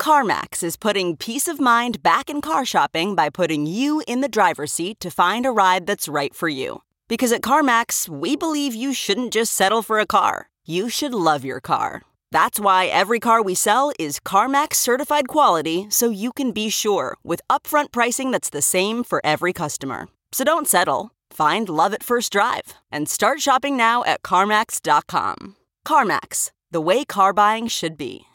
CarMax is putting peace of mind back in car shopping by putting you in the driver's seat to find a ride that's right for you. Because at CarMax, we believe you shouldn't just settle for a car. You should love your car. That's why every car we sell is CarMax certified quality, so you can be sure with upfront pricing that's the same for every customer. So don't settle. Find love at first drive and start shopping now at CarMax.com. CarMax, the way car buying should be.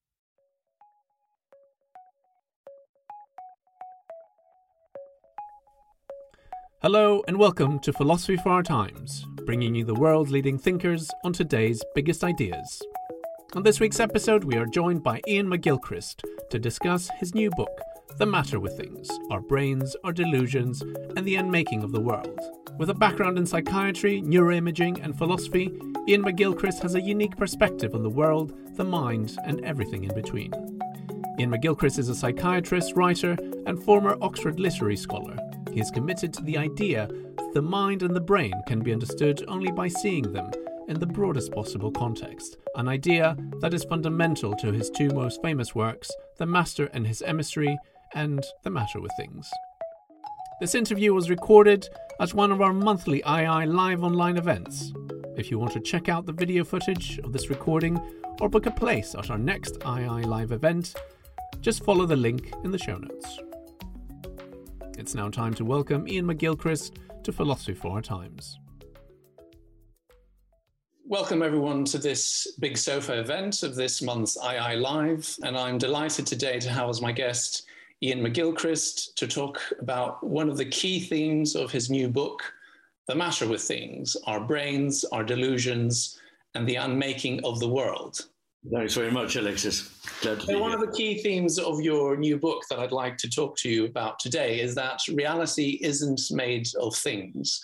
Hello and welcome to Philosophy for Our Times, bringing you the world's leading thinkers on today's biggest ideas. On this week's episode, we are joined by Iain McGilchrist to discuss his new book, The Matter with Things, Our Brains, Our Delusions, and the Unmaking of the World. With a background in psychiatry, neuroimaging, and philosophy, Iain McGilchrist has a unique perspective on the world, the mind, and everything in between. Iain McGilchrist is a psychiatrist, writer, and former Oxford literary scholar. He is committed to the idea that the mind and the brain can be understood only by seeing them in the broadest possible context, an idea that is fundamental to his two most famous works, The Master and His Emissary and The Matter with Things. This interview was recorded at one of our monthly II live online events. If you want to check out the video footage of this recording or book a place at our next II live event, just follow the link in the show notes. It's now time to welcome Iain McGilchrist to Philosophy for Our Times. Welcome everyone to this Big Sofa event of this month's II Live, and I'm delighted today to have as my guest Iain McGilchrist to talk about one of the key themes of his new book, The Matter with Things, Our Brains, Our Delusions, and the Unmaking of the World. Thanks very much, Alexis. Glad to be One here. of the key themes of your new book that I'd like to talk to you about today is that reality isn't made of things.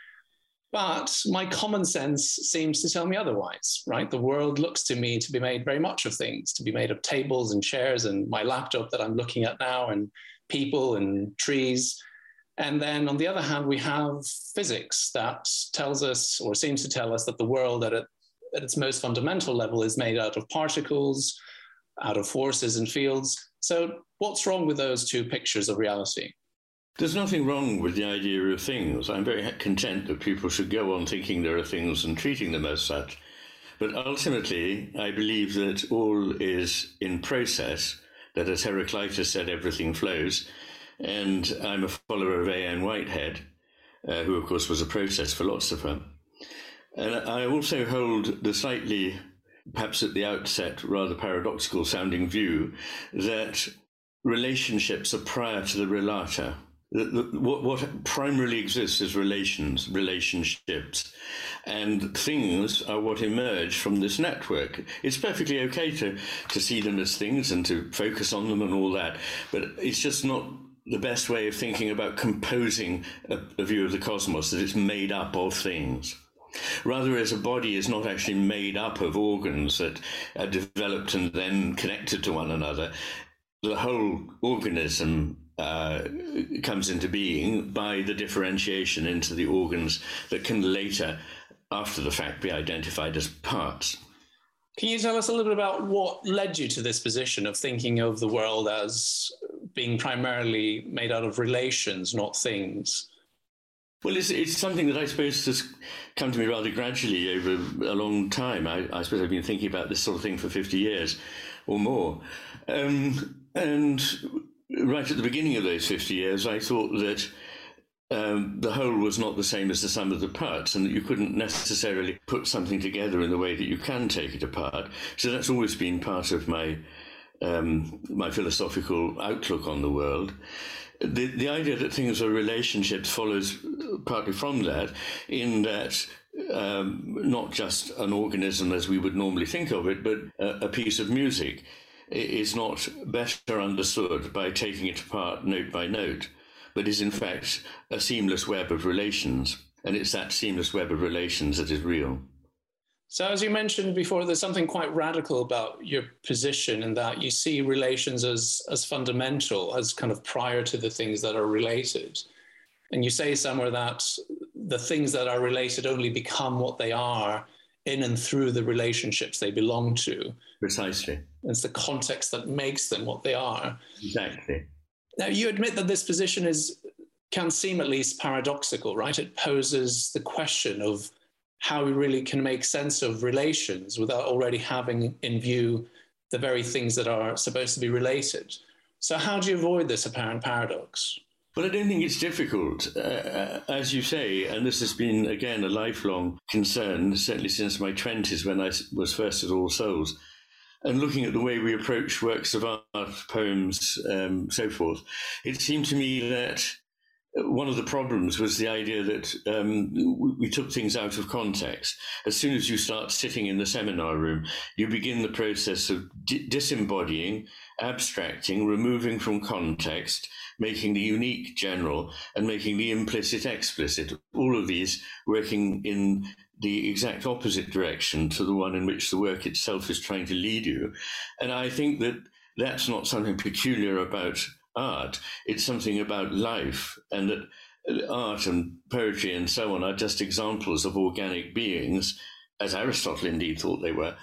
But my common sense seems to tell me otherwise, right? The world looks to me to be made very much of things, to be made of tables and chairs and my laptop that I'm looking at now and people and trees. And then on the other hand, we have physics that tells us or seems to tell us that the world at its most fundamental level is made out of particles, out of forces and fields. So what's wrong with those two pictures of reality? There's nothing wrong with the idea of things. I'm very content that people should go on thinking there are things and treating them as such. But ultimately, I believe that all is in process, that as Heraclitus said, everything flows. And I'm a follower of A.N. Whitehead, who of course was a process philosopher. And I also hold the slightly, perhaps at the outset, rather paradoxical sounding view that relationships are prior to the relata. What primarily exists is relationships, and things are what emerge from this network. It's perfectly okay to see them as things and to focus on them and all that, but it's just not the best way of thinking about composing a view of the cosmos, that it's made up of things. Rather, as a body is not actually made up of organs that are developed and then connected to one another, the whole organism comes into being by the differentiation into the organs that can later, after the fact, be identified as parts. Can you tell us a little bit about what led you to this position of thinking of the world as being primarily made out of relations, not things? Well, it's something that I suppose has come to me rather gradually over a long time. I suppose I've been thinking about this sort of thing for 50 years or more. And right at the beginning of those 50 years, I thought that the whole was not the same as the sum of the parts, and that you couldn't necessarily put something together in the way that you can take it apart. So that's always been part of my philosophical outlook on the world. The idea that things are relationships follows partly from that, in that not just an organism as we would normally think of it, but a piece of music is not better understood by taking it apart note by note, but is in fact a seamless web of relations. And it's that seamless web of relations that is real. So as you mentioned before, there's something quite radical about your position in that you see relations as fundamental, as kind of prior to the things that are related. And you say somewhere that the things that are related only become what they are in and through the relationships they belong to. Precisely. It's the context that makes them what they are. Exactly. Now, you admit that this position can seem at least paradoxical, right? It poses the question of how we really can make sense of relations without already having in view the very things that are supposed to be related. So how do you avoid this apparent paradox? Well, I don't think it's difficult. As you say, and this has been, again, a lifelong concern, certainly since my 20s when I was first at All Souls, and looking at the way we approach works of art, poems, so forth, it seemed to me that one of the problems was the idea that we took things out of context. As soon as you start sitting in the seminar room, you begin the process of disembodying, abstracting, removing from context, making the unique general, and making the implicit explicit. All of these working in the exact opposite direction to the one in which the work itself is trying to lead you. And I think that that's not something peculiar about art. It's something about life, and that art and poetry and so on are just examples of organic beings, as Aristotle indeed thought they were,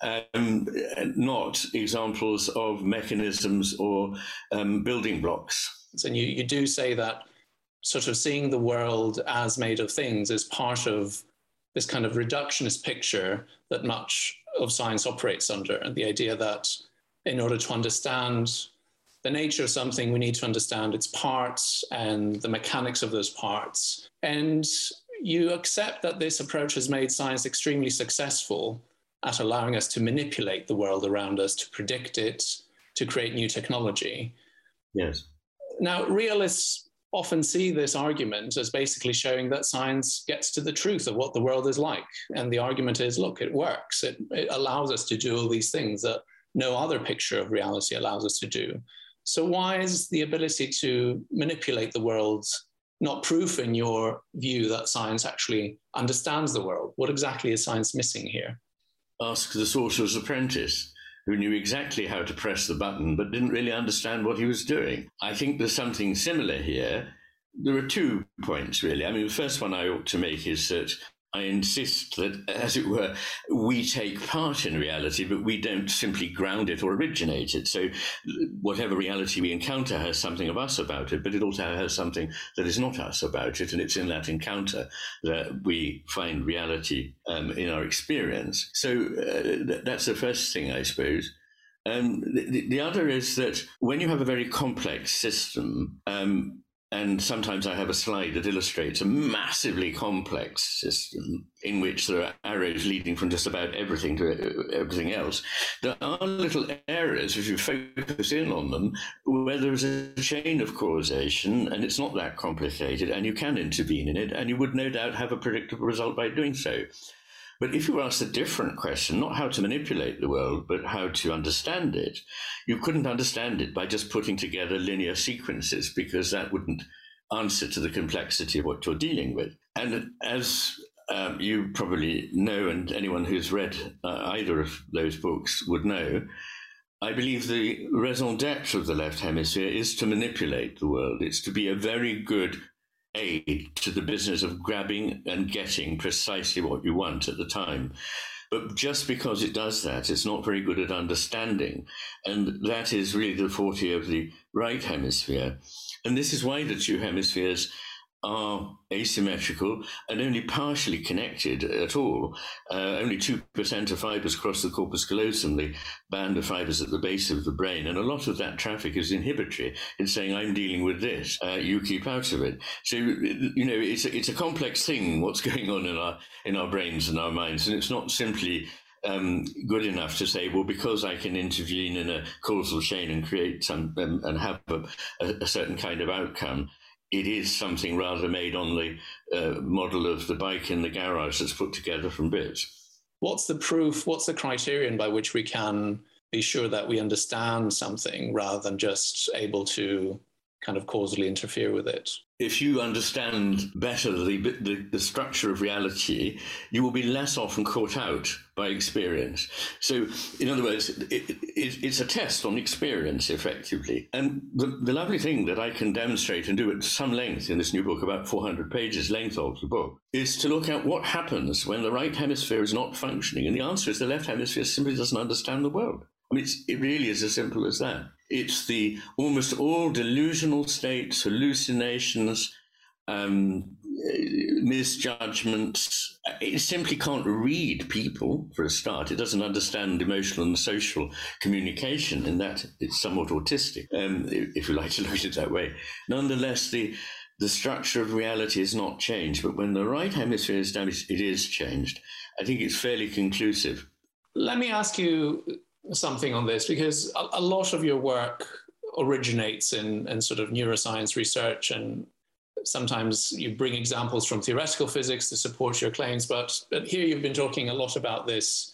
not examples of mechanisms or building blocks. And you do say that sort of seeing the world as made of things is part of this kind of reductionist picture that much of science operates under, and the idea that in order to understand the nature of something, we need to understand its parts and the mechanics of those parts. And you accept that this approach has made science extremely successful at allowing us to manipulate the world around us, to predict it, to create new technology. Yes. Now, realists often see this argument as basically showing that science gets to the truth of what the world is like. And the argument is, look, it works. It allows us to do all these things that no other picture of reality allows us to do. So why is the ability to manipulate the world not proof in your view that science actually understands the world? What exactly is science missing here? Ask the sorcerer's apprentice, who knew exactly how to press the button but didn't really understand what he was doing. I think there's something similar here. There are 2 points, really. I mean, the first one I ought to make is that I insist that, as it were, we take part in reality, but we don't simply ground it or originate it. So whatever reality we encounter has something of us about it, but it also has something that is not us about it. And it's in that encounter that we find reality in our experience. So that's the first thing, I suppose. The other is that when you have a very complex system, and sometimes I have a slide that illustrates a massively complex system in which there are arrows leading from just about everything to everything else. There are little areas, if you focus in on them, where there's a chain of causation and it's not that complicated and you can intervene in it, and you would no doubt have a predictable result by doing so. But if you were asked a different question, not how to manipulate the world, but how to understand it, you couldn't understand it by just putting together linear sequences, because that wouldn't answer to the complexity of what you're dealing with. And as you probably know, and anyone who's read either of those books would know, I believe the raison d'etre of the left hemisphere is to manipulate the world. It's to be a very good aid to the business of grabbing and getting precisely what you want at the time. But just because it does that, it's not very good at understanding. And that is really the forte of the right hemisphere. And this is why the 2 hemispheres are asymmetrical and only partially connected at all. Only 2% of fibers cross the corpus callosum, the band of fibers at the base of the brain. And a lot of that traffic is inhibitory. It's saying, I'm dealing with this, you keep out of it. So, you know, it's a complex thing, what's going on in our brains and our minds. And it's not simply good enough to say, well, because I can intervene in a causal chain and create some and have a certain kind of outcome. It is something rather made on the model of the bike in the garage that's put together from bits. What's the proof? What's the criterion by which we can be sure that we understand something rather than just able to kind of causally interfere with it? If you understand better the structure of reality, you will be less often caught out by experience. So, in other words, it's a test on experience, effectively. And the lovely thing that I can demonstrate and do at some length in this new book, about 400 pages length of the book, is to look at what happens when the right hemisphere is not functioning. And the answer is the left hemisphere simply doesn't understand the world. It really is as simple as that. It's the almost all delusional states, hallucinations, misjudgments. It simply can't read people, for a start. It doesn't understand emotional and social communication, in that it's somewhat autistic, if you like to look at it that way. Nonetheless, the structure of reality is not changed, but when the right hemisphere is damaged, it is changed. I think it's fairly conclusive. Let me ask you something on this, because a lot of your work originates in sort of neuroscience research, and sometimes you bring examples from theoretical physics to support your claims, but here you've been talking a lot about this,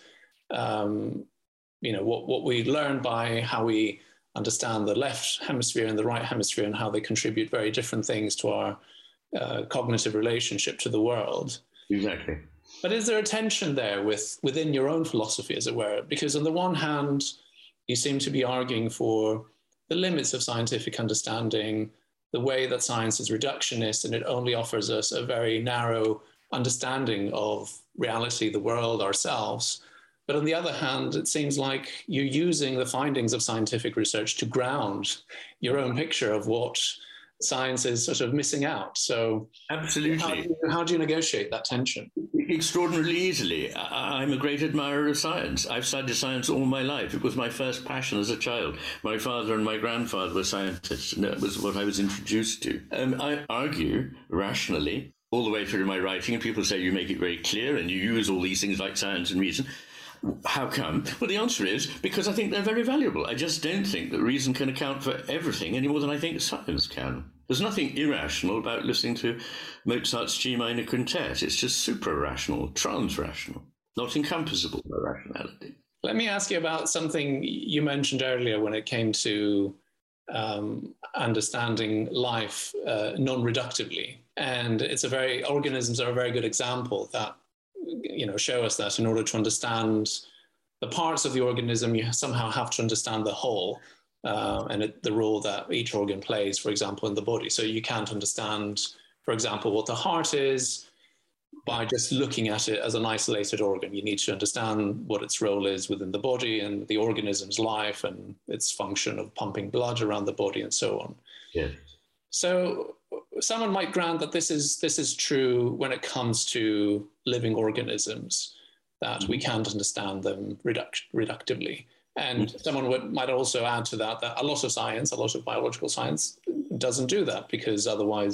what we learn by how we understand the left hemisphere and the right hemisphere, and how they contribute very different things to our cognitive relationship to the world. Exactly. But is there a tension there within your own philosophy, as it were? Because on the one hand, you seem to be arguing for the limits of scientific understanding, the way that science is reductionist and it only offers us a very narrow understanding of reality, the world, ourselves. But on the other hand, it seems like you're using the findings of scientific research to ground your own picture of what science is sort of missing out. So absolutely, how do you negotiate that tension? Extraordinarily easily. I'm a great admirer of science. I've studied science all my life. It was my first passion as a child. My father and my grandfather were scientists, and that was what I was introduced to. I argue rationally all the way through my writing, and people say you make it very clear and you use all these things like science and reason. How come? Well, the answer is because I think they're very valuable. I just don't think that reason can account for everything any more than I think science can. There's nothing irrational about listening to Mozart's G minor quintet. It's just supra-rational, trans-rational, not encompassable by rationality. Let me ask you about something you mentioned earlier when it came to understanding life non-reductively. And organisms are a very good example that show us that in order to understand the parts of the organism, you somehow have to understand the whole and the role that each organ plays, for example, in the body. So you can't understand, for example, what the heart is by just looking at it as an isolated organ. You need to understand what its role is within the body and the organism's life and its function of pumping blood around the body and so on. Yes. So someone might grant that this is true when it comes to living organisms, that we can't understand them reductively. And someone might also add to that a lot of science, a lot of biological science doesn't do that, because otherwise,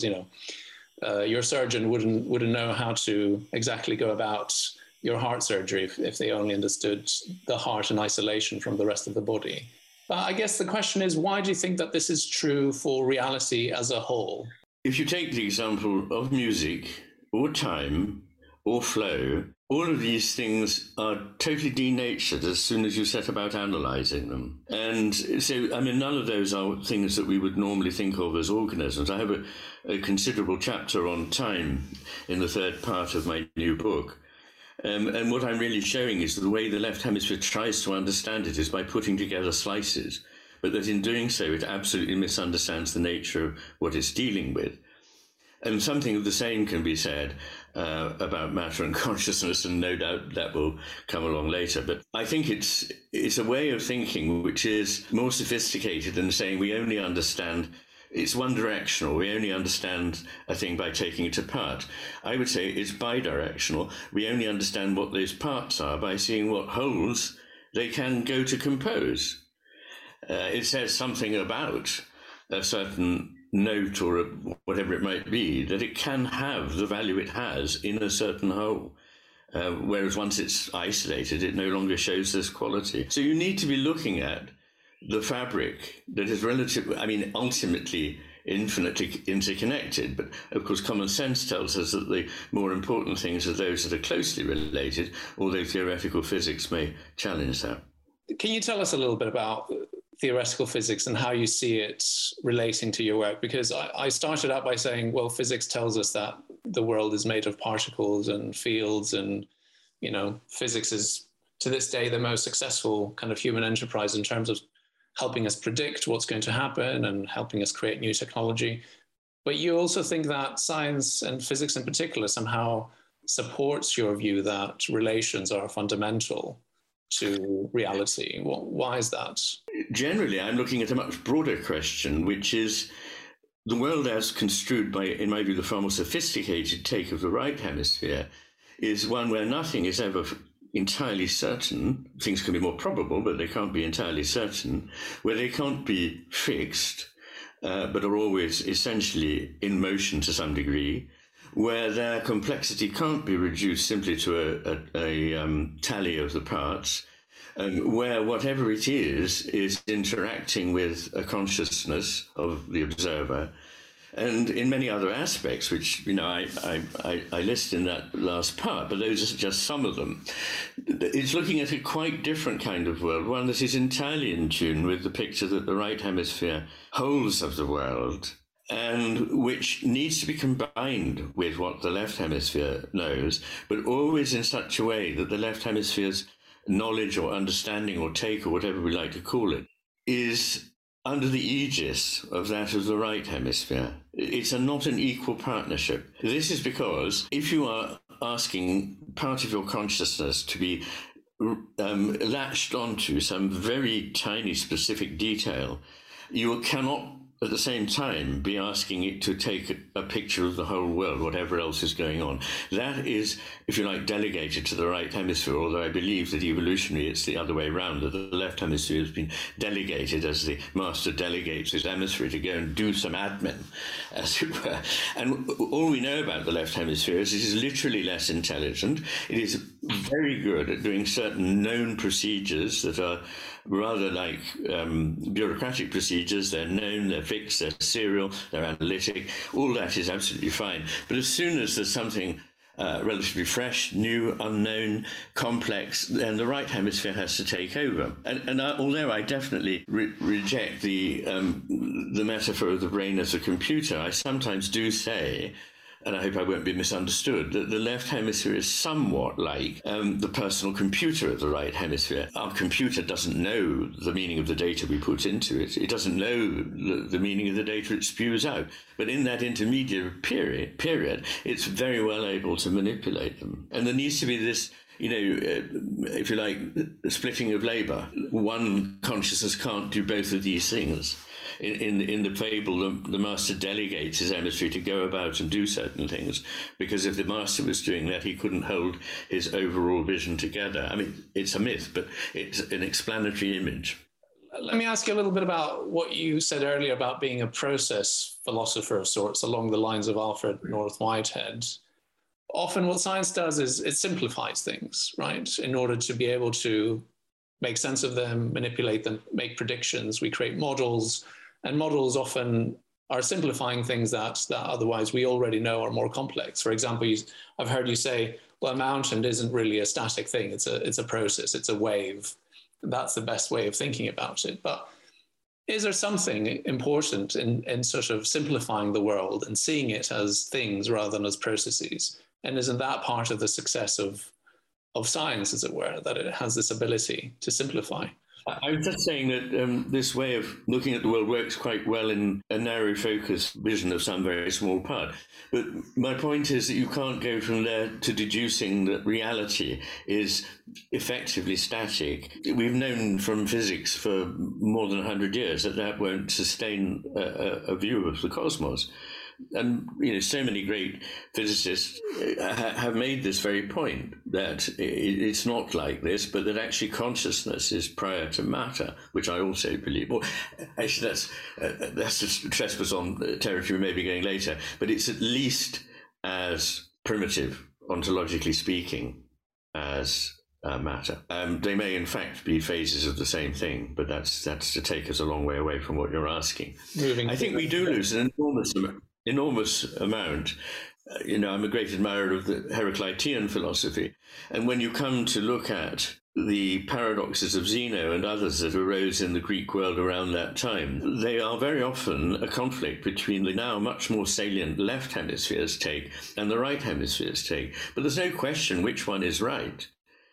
your surgeon wouldn't know how to exactly go about your heart surgery if they only understood the heart in isolation from the rest of the body. But I guess the question is, why do you think that this is true for reality as a whole? If you take the example of music or time or flow, all of these things are totally denatured as soon as you set about analysing them. And so, none of those are things that we would normally think of as organisms. I have a considerable chapter on time in the third part of my new book. And what I'm really showing is that the way the left hemisphere tries to understand it is by putting together slices, but that in doing so, it absolutely misunderstands the nature of what it's dealing with. And something of the same can be said about matter and consciousness, and no doubt that will come along later. But I think it's a way of thinking which is more sophisticated than saying we only understand. It's one directional. We only understand a thing by taking it apart. I would say it's bidirectional. We only understand what those parts are by seeing what wholes they can go to compose. It says something about a certain note or whatever it might be, that it can have the value it has in a certain whole. Whereas once it's isolated, it no longer shows this quality. So you need to be looking at the fabric that is ultimately infinitely interconnected. But of course, common sense tells us that the more important things are those that are closely related, although theoretical physics may challenge that. Can you tell us a little bit about theoretical physics and how you see it relating to your work? Because I started out by saying, well, physics tells us that the world is made of particles and fields, and, physics is to this day the most successful kind of human enterprise in terms of helping us predict what's going to happen and helping us create new technology. But you also think that science, and physics in particular, somehow supports your view that relations are fundamental to reality? Why is that? Generally, I'm looking at a much broader question, which is the world as construed by, in my view, the far more sophisticated take of the right hemisphere is one where nothing is ever entirely certain. Things can be more probable, but they can't be entirely certain, where they can't be fixed, but are always essentially in motion to some degree, where their complexity can't be reduced simply to a tally of the parts, where whatever it is interacting with a consciousness of the observer, and in many other aspects, which I list in that last part, but those are just some of them. It's looking at a quite different kind of world, one that is entirely in tune with the picture that the right hemisphere holds of the world, and which needs to be combined with what the left hemisphere knows, but always in such a way that the left hemisphere's knowledge or understanding or take, or whatever we like to call it, is under the aegis of that of the right hemisphere. It's not an equal partnership. This is because if you are asking part of your consciousness to be latched onto some very tiny specific detail, you cannot at the same time be asking it to take a picture of the whole world, whatever else is going on. That is, if you like, delegated to the right hemisphere, although I believe that evolutionarily it's the other way around, that the left hemisphere has been delegated as the master delegates his emissary to go and do some admin, as it were. And all we know about the left hemisphere is it is literally less intelligent. It is very good at doing certain known procedures that are rather like bureaucratic procedures. They're known, they're fixed, they're serial, they're analytic. All that is absolutely fine. But as soon as there's something relatively fresh, new, unknown, complex, then the right hemisphere has to take over. And although I definitely reject the metaphor of the brain as a computer, I sometimes do say, and I hope I won't be misunderstood, that the left hemisphere is somewhat like the personal computer of the right hemisphere. Our computer doesn't know the meaning of the data we put into it. It doesn't know the meaning of the data it spews out. But in that intermediate period, it's very well able to manipulate them. And there needs to be this, if you like, splitting of labor. One consciousness can't do both of these things. In the fable, the master delegates his emissary to go about and do certain things, because if the master was doing that, he couldn't hold his overall vision together. I mean, it's a myth, but it's an explanatory image. Let me ask you a little bit about what you said earlier about being a process philosopher of sorts, along the lines of Alfred North Whitehead. Often what science does is it simplifies things, right? In order to be able to make sense of them, manipulate them, make predictions. We create models, and models often are simplifying things that otherwise we already know are more complex. For example, I've heard you say, well, a mountain isn't really a static thing. It's a process. It's a wave. That's the best way of thinking about it. But is there something important in sort of simplifying the world and seeing it as things rather than as processes? And isn't that part of the success of science, as it were, that it has this ability to simplify? I was just saying that this way of looking at the world works quite well in a narrow focus vision of some very small part. But my point is that you can't go from there to deducing that reality is effectively static. We've known from physics for more than 100 years that won't sustain a view of the cosmos. And so many great physicists have made this very point, that it's not like this, but that actually consciousness is prior to matter, which I also believe. Well, actually, that's a trespass on territory we may be going later, but it's at least as primitive, ontologically speaking, as matter. They may, in fact, be phases of the same thing, but that's to take us a long way away from what you're asking. I think we do lose an enormous amount. I'm a great admirer of the Heraclitean philosophy. And when you come to look at the paradoxes of Zeno and others that arose in the Greek world around that time, they are very often a conflict between the now much more salient left hemisphere's take and the right hemisphere's take. But there's no question which one is right.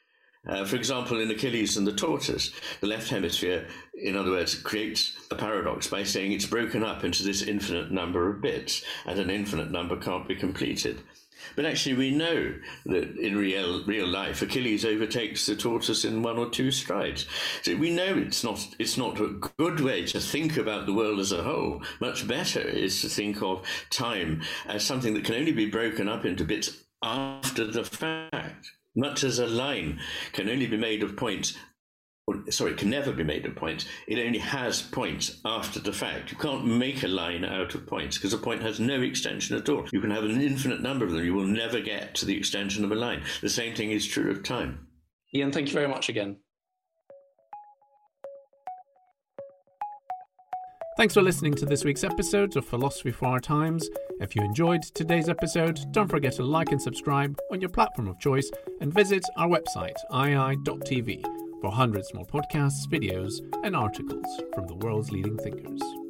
For example, in Achilles and the Tortoise, the left hemisphere, in other words, creates a paradox by saying it's broken up into this infinite number of bits, and an infinite number can't be completed. But actually, we know that in real life, Achilles overtakes the tortoise in 1 or 2 strides. So we know it's not a good way to think about the world as a whole. Much better is to think of time as something that can only be broken up into bits after the fact. Much as a line can only be made of points. Can never be made of points. It only has points after the fact. You can't make a line out of points because a point has no extension at all. You can have an infinite number of them. You will never get to the extension of a line. The same thing is true of time. Ian, thank you very much again. Thanks for listening to this week's episode of Philosophy for Our Times. If you enjoyed today's episode, don't forget to like and subscribe on your platform of choice and visit our website, ii.tv, for hundreds more podcasts, videos, and articles from the world's leading thinkers.